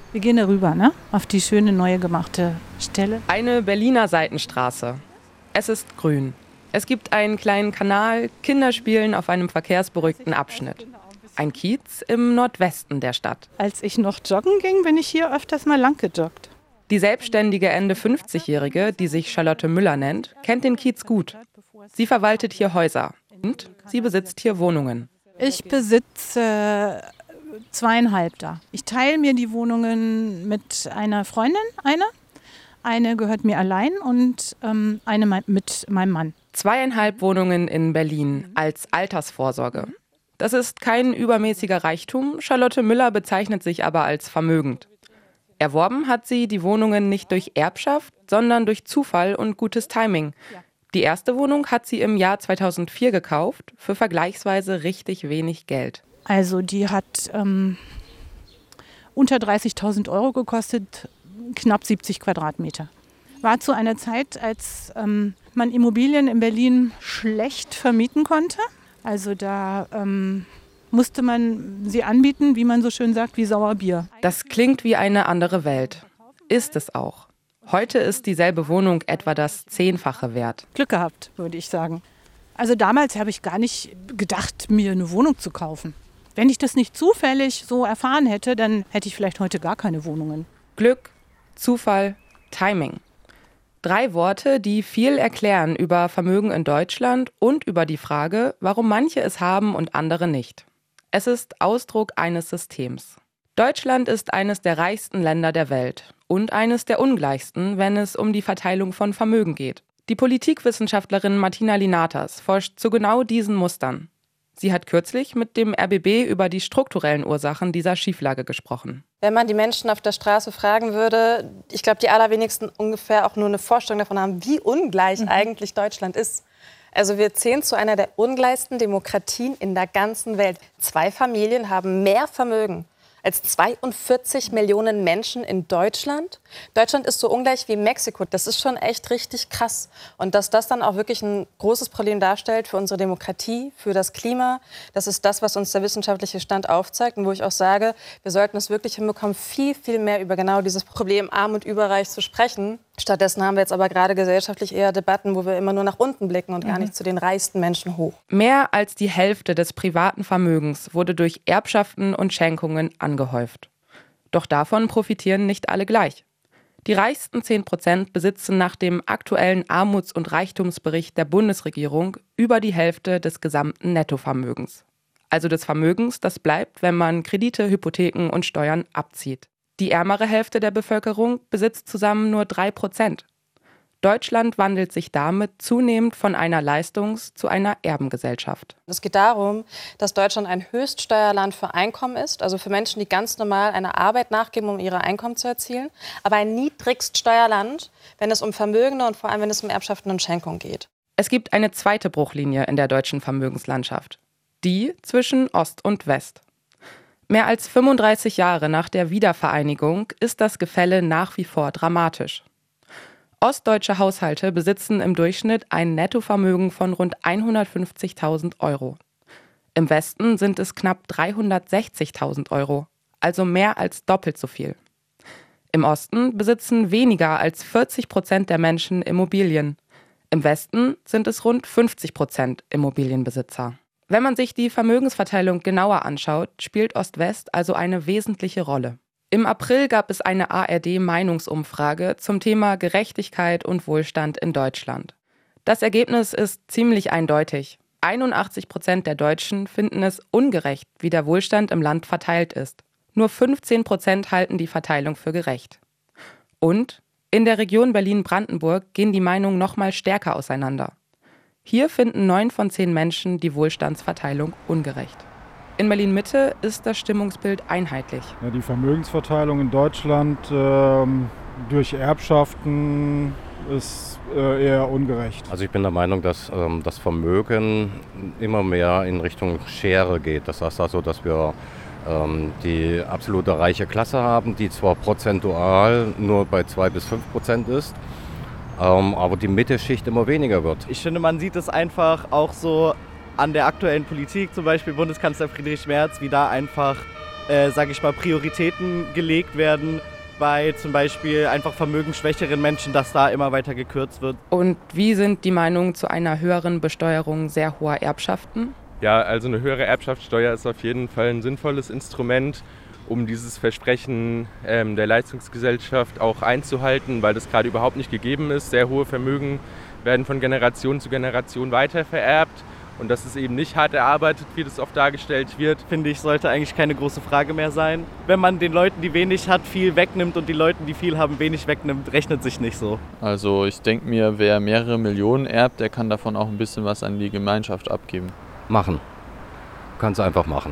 Wir gehen da rüber, ne? Auf die schöne neue gemachte Stelle. Eine Berliner Seitenstraße. Es ist grün. Es gibt einen kleinen Kanal, Kinder spielen auf einem verkehrsberuhigten Abschnitt. Ein Kiez im Nordwesten der Stadt. Als ich noch joggen ging, bin ich hier öfters mal lang gejoggt. Die selbstständige Ende 50-Jährige, die sich Charlotte Müller nennt, kennt den Kiez gut. Sie verwaltet hier Häuser und sie besitzt hier Wohnungen. Ich besitze 2,5 da. Ich teile mir die Wohnungen mit einer Freundin, eine gehört mir allein und eine mit meinem Mann. 2,5 Wohnungen in Berlin als Altersvorsorge. Das ist kein übermäßiger Reichtum, Charlotte Müller bezeichnet sich aber als vermögend. Erworben hat sie die Wohnungen nicht durch Erbschaft, sondern durch Zufall und gutes Timing. Die erste Wohnung hat sie im Jahr 2004 gekauft, für vergleichsweise richtig wenig Geld. Also die hat unter 30.000 € gekostet, knapp 70 Quadratmeter. War zu einer Zeit, als man Immobilien in Berlin schlecht vermieten konnte. Also da musste man sie anbieten, wie man so schön sagt, wie Sauerbier. Das klingt wie eine andere Welt. Ist es auch. Heute ist dieselbe Wohnung etwa das 10-fache wert. Glück gehabt, würde ich sagen. Also damals habe ich gar nicht gedacht, mir eine Wohnung zu kaufen. Wenn ich das nicht zufällig so erfahren hätte, dann hätte ich vielleicht heute gar keine Wohnungen. Glück, Zufall, Timing. 3 Worte, die viel erklären über Vermögen in Deutschland und über die Frage, warum manche es haben und andere nicht. Es ist Ausdruck eines Systems. Deutschland ist eines der reichsten Länder der Welt und eines der ungleichsten, wenn es um die Verteilung von Vermögen geht. Die Politikwissenschaftlerin Martina Linatas forscht zu genau diesen Mustern. Sie hat kürzlich mit dem RBB über die strukturellen Ursachen dieser Schieflage gesprochen. Wenn man die Menschen auf der Straße fragen würde, ich glaube, die allerwenigsten ungefähr auch nur eine Vorstellung davon haben, wie ungleich eigentlich Deutschland ist. Also wir zählen zu einer der ungleichsten Demokratien in der ganzen Welt. 2 Familien haben mehr Vermögen als 42 Millionen Menschen in Deutschland. Deutschland ist so ungleich wie Mexiko. Das ist schon echt richtig krass. Und dass das dann auch wirklich ein großes Problem darstellt für unsere Demokratie, für das Klima, das ist das, was uns der wissenschaftliche Stand aufzeigt. Und wo ich auch sage, wir sollten es wirklich hinbekommen, viel, viel mehr über genau dieses Problem Arm und Überreich zu sprechen. Stattdessen haben wir jetzt aber gerade gesellschaftlich eher Debatten, wo wir immer nur nach unten blicken und gar nicht zu den reichsten Menschen hoch. Mehr als die Hälfte des privaten Vermögens wurde durch Erbschaften und Schenkungen angehäuft. Doch davon profitieren nicht alle gleich. Die reichsten 10% besitzen nach dem aktuellen Armuts- und Reichtumsbericht der Bundesregierung über die Hälfte des gesamten Nettovermögens. Also des Vermögens, das bleibt, wenn man Kredite, Hypotheken und Steuern abzieht. Die ärmere Hälfte der Bevölkerung besitzt zusammen nur 3%. Deutschland wandelt sich damit zunehmend von einer Leistungs- zu einer Erbengesellschaft. Es geht darum, dass Deutschland ein Höchststeuerland für Einkommen ist, also für Menschen, die ganz normal einer Arbeit nachgeben, um ihre Einkommen zu erzielen, aber ein Niedrigststeuerland, wenn es um Vermögende und vor allem, wenn es um Erbschaften und Schenkungen geht. Es gibt eine zweite Bruchlinie in der deutschen Vermögenslandschaft, die zwischen Ost und West. Mehr als 35 Jahre nach der Wiedervereinigung ist das Gefälle nach wie vor dramatisch. Ostdeutsche Haushalte besitzen im Durchschnitt ein Nettovermögen von rund 150.000 €. Im Westen sind es knapp 360.000 €, also mehr als doppelt so viel. Im Osten besitzen weniger als 40% der Menschen Immobilien. Im Westen sind es rund 50% Immobilienbesitzer. Wenn man sich die Vermögensverteilung genauer anschaut, spielt Ost-West also eine wesentliche Rolle. Im April gab es eine ARD-Meinungsumfrage zum Thema Gerechtigkeit und Wohlstand in Deutschland. Das Ergebnis ist ziemlich eindeutig. 81% der Deutschen finden es ungerecht, wie der Wohlstand im Land verteilt ist. Nur 15% halten die Verteilung für gerecht. Und in der Region Berlin-Brandenburg gehen die Meinungen noch mal stärker auseinander. Hier finden 9 von 10 Menschen die Wohlstandsverteilung ungerecht. In Berlin-Mitte ist das Stimmungsbild einheitlich. Ja, die Vermögensverteilung in Deutschland durch Erbschaften ist eher ungerecht. Also ich bin der Meinung, dass das Vermögen immer mehr in Richtung Schere geht. Das heißt also, dass wir die absolute reiche Klasse haben, die zwar prozentual nur bei 2-5% ist, aber die Mittelschicht immer weniger wird. Ich finde, man sieht es einfach auch so an der aktuellen Politik, zum Beispiel Bundeskanzler Friedrich Merz, wie da einfach Prioritäten gelegt werden bei zum Beispiel einfach vermögensschwächeren Menschen, dass da immer weiter gekürzt wird. Und wie sind die Meinungen zu einer höheren Besteuerung sehr hoher Erbschaften? Ja, also eine höhere Erbschaftssteuer ist auf jeden Fall ein sinnvolles Instrument, um dieses Versprechen der Leistungsgesellschaft auch einzuhalten, weil das gerade überhaupt nicht gegeben ist. Sehr hohe Vermögen werden von Generation zu Generation weitervererbt. Und das ist eben nicht hart erarbeitet, wie das oft dargestellt wird. Finde ich, sollte eigentlich keine große Frage mehr sein. Wenn man den Leuten, die wenig hat, viel wegnimmt und die Leuten, die viel haben, wenig wegnimmt, rechnet sich nicht so. Also ich denke mir, wer mehrere Millionen erbt, der kann davon auch ein bisschen was an die Gemeinschaft abgeben. Machen. Kannst du einfach machen.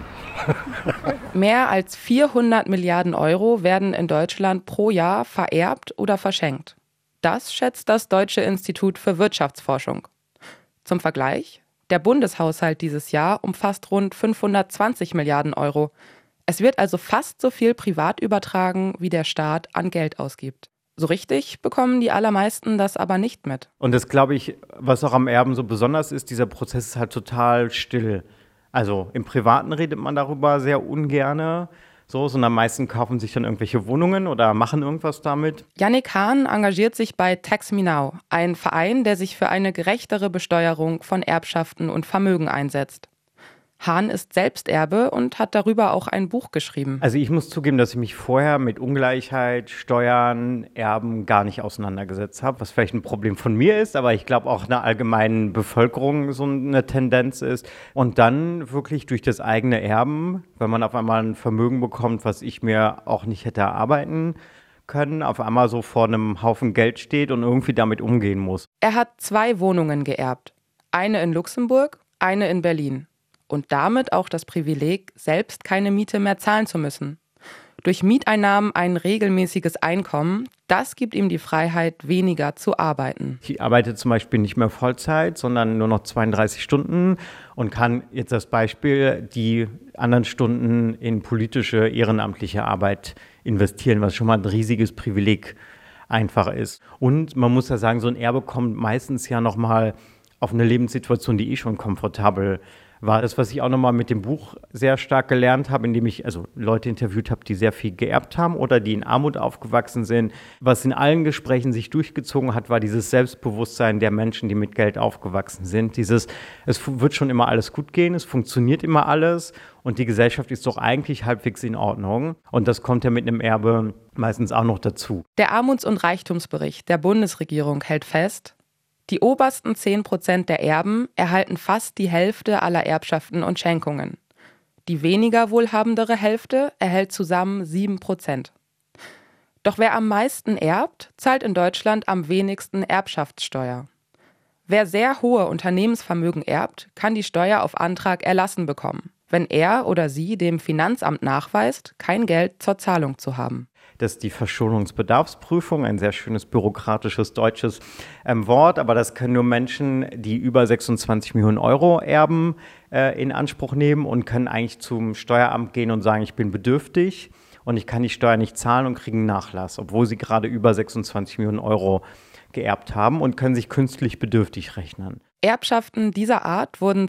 Mehr als 400 Milliarden Euro werden in Deutschland pro Jahr vererbt oder verschenkt. Das schätzt das Deutsche Institut für Wirtschaftsforschung. Zum Vergleich: Der Bundeshaushalt dieses Jahr umfasst rund 520 Milliarden Euro. Es wird also fast so viel privat übertragen, wie der Staat an Geld ausgibt. So richtig bekommen die allermeisten das aber nicht mit. Und das, glaube ich, was auch am Erben so besonders ist, dieser Prozess ist halt total still. Also im Privaten redet man darüber sehr ungerne, sondern meistens kaufen sich dann irgendwelche Wohnungen oder machen irgendwas damit. Yannick Hahn engagiert sich bei Tax Me Now, ein Verein, der sich für eine gerechtere Besteuerung von Erbschaften und Vermögen einsetzt. Hahn ist selbst Erbe und hat darüber auch ein Buch geschrieben. Also ich muss zugeben, dass ich mich vorher mit Ungleichheit, Steuern, Erben gar nicht auseinandergesetzt habe, was vielleicht ein Problem von mir ist, aber ich glaube auch in der allgemeinen Bevölkerung so eine Tendenz ist. Und dann wirklich durch das eigene Erben, wenn man auf einmal ein Vermögen bekommt, was ich mir auch nicht hätte erarbeiten können, auf einmal so vor einem Haufen Geld steht und irgendwie damit umgehen muss. Er hat 2 Wohnungen geerbt. Eine in Luxemburg, eine in Berlin. Und damit auch das Privileg, selbst keine Miete mehr zahlen zu müssen. Durch Mieteinnahmen ein regelmäßiges Einkommen, das gibt ihm die Freiheit, weniger zu arbeiten. Ich arbeite zum Beispiel nicht mehr Vollzeit, sondern nur noch 32 Stunden und kann jetzt als Beispiel die anderen Stunden in politische, ehrenamtliche Arbeit investieren, was schon mal ein riesiges Privileg einfach ist. Und man muss ja sagen, so ein Erbe kommt meistens ja nochmal auf eine Lebenssituation, die schon komfortabel war. Das, was ich auch nochmal mit dem Buch sehr stark gelernt habe, indem ich Leute interviewt habe, die sehr viel geerbt haben oder die in Armut aufgewachsen sind. Was in allen Gesprächen sich durchgezogen hat, war dieses Selbstbewusstsein der Menschen, die mit Geld aufgewachsen sind. Es wird schon immer alles gut gehen, es funktioniert immer alles und die Gesellschaft ist doch eigentlich halbwegs in Ordnung. Und das kommt ja mit einem Erbe meistens auch noch dazu. Der Armuts- und Reichtumsbericht der Bundesregierung hält fest: Die obersten 10% der Erben erhalten fast die Hälfte aller Erbschaften und Schenkungen. Die weniger wohlhabendere Hälfte erhält zusammen 7%. Doch wer am meisten erbt, zahlt in Deutschland am wenigsten Erbschaftssteuer. Wer sehr hohe Unternehmensvermögen erbt, kann die Steuer auf Antrag erlassen bekommen, wenn er oder sie dem Finanzamt nachweist, kein Geld zur Zahlung zu haben. Das ist die Verschuldungsbedarfsprüfung, ein sehr schönes bürokratisches deutsches Wort, aber das können nur Menschen, die über 26 Millionen Euro erben, in Anspruch nehmen und können eigentlich zum Steueramt gehen und sagen, ich bin bedürftig und ich kann die Steuer nicht zahlen und kriegen einen Nachlass, obwohl sie gerade über 26 Millionen Euro geerbt haben und können sich künstlich bedürftig rechnen. Erbschaften dieser Art wurden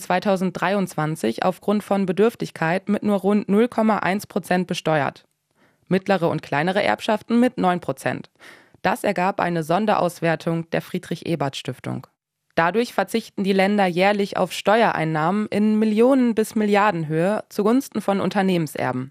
2023 aufgrund von Bedürftigkeit mit nur rund 0,1% besteuert. Mittlere und kleinere Erbschaften mit 9%. Das ergab eine Sonderauswertung der Friedrich-Ebert-Stiftung. Dadurch verzichten die Länder jährlich auf Steuereinnahmen in Millionen- bis Milliardenhöhe zugunsten von Unternehmenserben.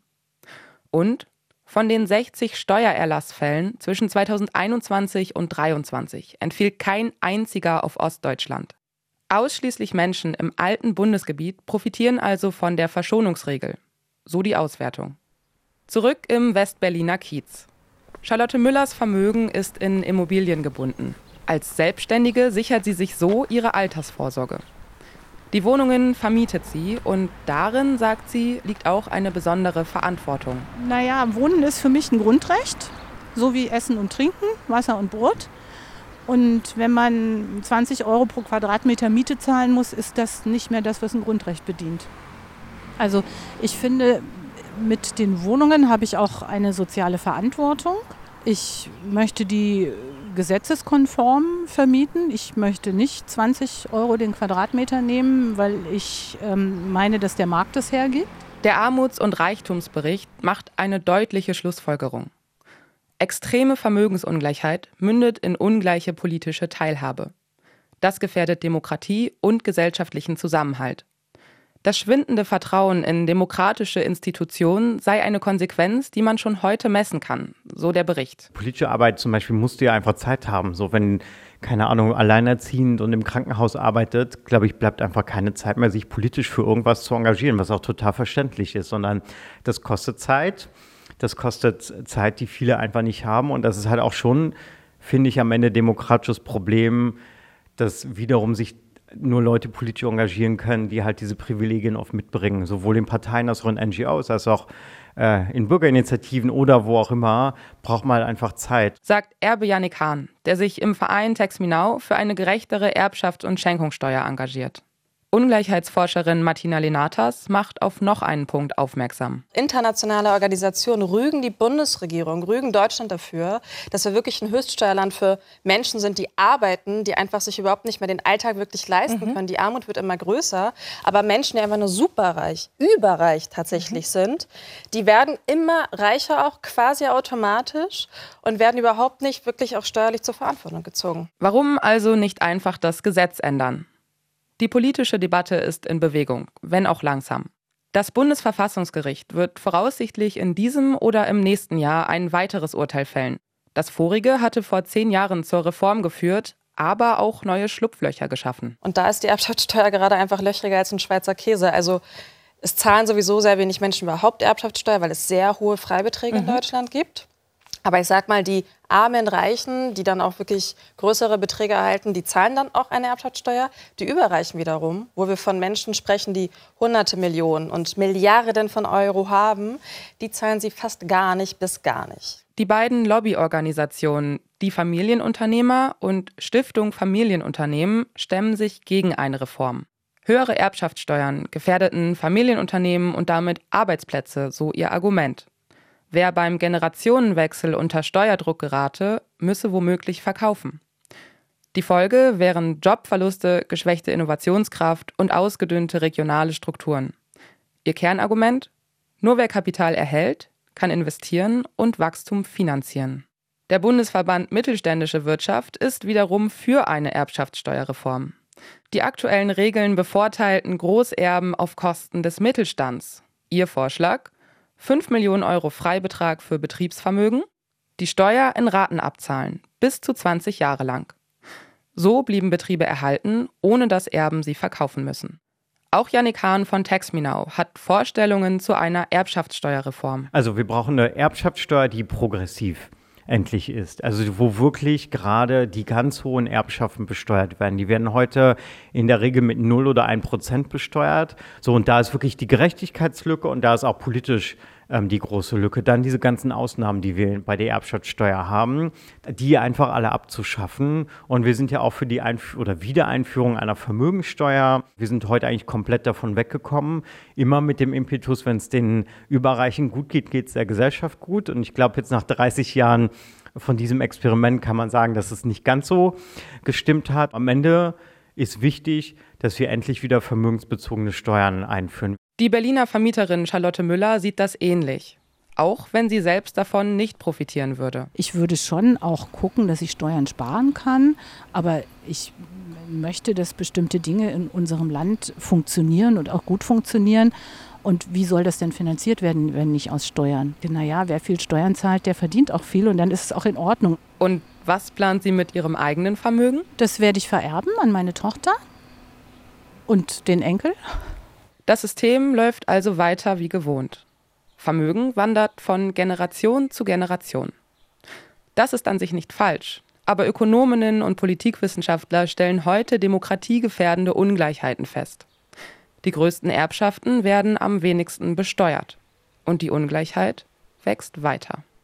Und von den 60 Steuererlassfällen zwischen 2021 und 2023 entfiel kein einziger auf Ostdeutschland. Ausschließlich Menschen im alten Bundesgebiet profitieren also von der Verschonungsregel. So die Auswertung. Zurück im Westberliner Kiez. Charlotte Müllers Vermögen ist in Immobilien gebunden. Als Selbstständige sichert sie sich so ihre Altersvorsorge. Die Wohnungen vermietet sie und darin, sagt sie, liegt auch eine besondere Verantwortung. Naja, Wohnen ist für mich ein Grundrecht, so wie Essen und Trinken, Wasser und Brot. Und wenn man 20 € pro Quadratmeter Miete zahlen muss, ist das nicht mehr das, was ein Grundrecht bedient. Also ich finde, mit den Wohnungen habe ich auch eine soziale Verantwortung. Ich möchte die gesetzeskonform vermieten. Ich möchte nicht 20 € den Quadratmeter nehmen, weil ich meine, dass der Markt es hergibt. Der Armuts- und Reichtumsbericht macht eine deutliche Schlussfolgerung. Extreme Vermögensungleichheit mündet in ungleiche politische Teilhabe. Das gefährdet Demokratie und gesellschaftlichen Zusammenhalt. Das schwindende Vertrauen in demokratische Institutionen sei eine Konsequenz, die man schon heute messen kann, so der Bericht. Politische Arbeit zum Beispiel musst du ja einfach Zeit haben. So wenn, keine Ahnung, alleinerziehend und im Krankenhaus arbeitet, glaube ich, bleibt einfach keine Zeit mehr, sich politisch für irgendwas zu engagieren, was auch total verständlich ist, sondern das kostet Zeit. Das kostet Zeit, die viele einfach nicht haben. Und das ist halt auch schon, finde ich, am Ende demokratisches Problem, dass wiederum sich nur Leute politisch engagieren können, die halt diese Privilegien oft mitbringen, sowohl in Parteien als auch in NGOs, als auch in Bürgerinitiativen oder wo auch immer, braucht man halt einfach Zeit. Sagt Erbe Yannick Hahn, der sich im Verein Tax-Me-Now für eine gerechtere Erbschafts- und Schenkungssteuer engagiert. Ungleichheitsforscherin Martina Lenatas macht auf noch einen Punkt aufmerksam. Internationale Organisationen rügen die Bundesregierung, rügen Deutschland dafür, dass wir wirklich ein Höchststeuerland für Menschen sind, die arbeiten, die einfach sich überhaupt nicht mehr den Alltag wirklich leisten können. Die Armut wird immer größer. Aber Menschen, die einfach nur superreich, überreich tatsächlich sind, die werden immer reicher, auch quasi automatisch, und werden überhaupt nicht wirklich auch steuerlich zur Verantwortung gezogen. Warum also nicht einfach das Gesetz ändern? Die politische Debatte ist in Bewegung, wenn auch langsam. Das Bundesverfassungsgericht wird voraussichtlich in diesem oder im nächsten Jahr ein weiteres Urteil fällen. Das vorige hatte vor 10 Jahren zur Reform geführt, aber auch neue Schlupflöcher geschaffen. Und da ist die Erbschaftssteuer gerade einfach löchriger als ein Schweizer Käse. Also es zahlen sowieso sehr wenig Menschen überhaupt Erbschaftssteuer, weil es sehr hohe Freibeträge in Deutschland gibt. Aber ich sag mal, die armen Reichen, die dann auch wirklich größere Beträge erhalten, die zahlen dann auch eine Erbschaftssteuer. Die Überreichen wiederum, wo wir von Menschen sprechen, die Hunderte Millionen und Milliarden von Euro haben, die zahlen sie fast gar nicht bis gar nicht. Die beiden Lobbyorganisationen, die Familienunternehmer und Stiftung Familienunternehmen, stemmen sich gegen eine Reform. Höhere Erbschaftssteuern gefährdeten Familienunternehmen und damit Arbeitsplätze, so ihr Argument. Wer beim Generationenwechsel unter Steuerdruck gerate, müsse womöglich verkaufen. Die Folge wären Jobverluste, geschwächte Innovationskraft und ausgedünnte regionale Strukturen. Ihr Kernargument? Nur wer Kapital erhält, kann investieren und Wachstum finanzieren. Der Bundesverband Mittelständische Wirtschaft ist wiederum für eine Erbschaftssteuerreform. Die aktuellen Regeln bevorteilten Großerben auf Kosten des Mittelstands. Ihr Vorschlag? 5 Millionen Euro Freibetrag für Betriebsvermögen, die Steuer in Raten abzahlen, bis zu 20 Jahre lang. So blieben Betriebe erhalten, ohne dass Erben sie verkaufen müssen. Auch Yannick Hahn von Tax-Me-Now hat Vorstellungen zu einer Erbschaftssteuerreform. Also wir brauchen eine Erbschaftssteuer, die progressiv endlich ist. Also wo wirklich gerade die ganz hohen Erbschaften besteuert werden. Die werden heute in der Regel mit 0 oder 1% besteuert. So, und da ist wirklich die Gerechtigkeitslücke und da ist auch politisch die große Lücke. Dann diese ganzen Ausnahmen, die wir bei der Erbschaftssteuer haben, die einfach alle abzuschaffen. Und wir sind ja auch für die Wiedereinführung einer Vermögenssteuer. Wir sind heute eigentlich komplett davon weggekommen. Immer mit dem Impetus, wenn es den Überreichen gut geht, geht es der Gesellschaft gut. Und ich glaube, jetzt nach 30 Jahren von diesem Experiment kann man sagen, dass es nicht ganz so gestimmt hat. Am Ende ist wichtig, dass wir endlich wieder vermögensbezogene Steuern einführen. Die Berliner Vermieterin Charlotte Müller sieht das ähnlich, auch wenn sie selbst davon nicht profitieren würde. Ich würde schon auch gucken, dass ich Steuern sparen kann, aber ich möchte, dass bestimmte Dinge in unserem Land funktionieren und auch gut funktionieren. Und wie soll das denn finanziert werden, wenn nicht aus Steuern? Naja, wer viel Steuern zahlt, der verdient auch viel und dann ist es auch in Ordnung. Und was plant sie mit ihrem eigenen Vermögen? Das werde ich vererben an meine Tochter und den Enkel. Das System läuft also weiter wie gewohnt. Vermögen wandert von Generation zu Generation. Das ist an sich nicht falsch, aber Ökonominnen und Politikwissenschaftler stellen heute demokratiegefährdende Ungleichheiten fest. Die größten Erbschaften werden am wenigsten besteuert und die Ungleichheit wächst weiter.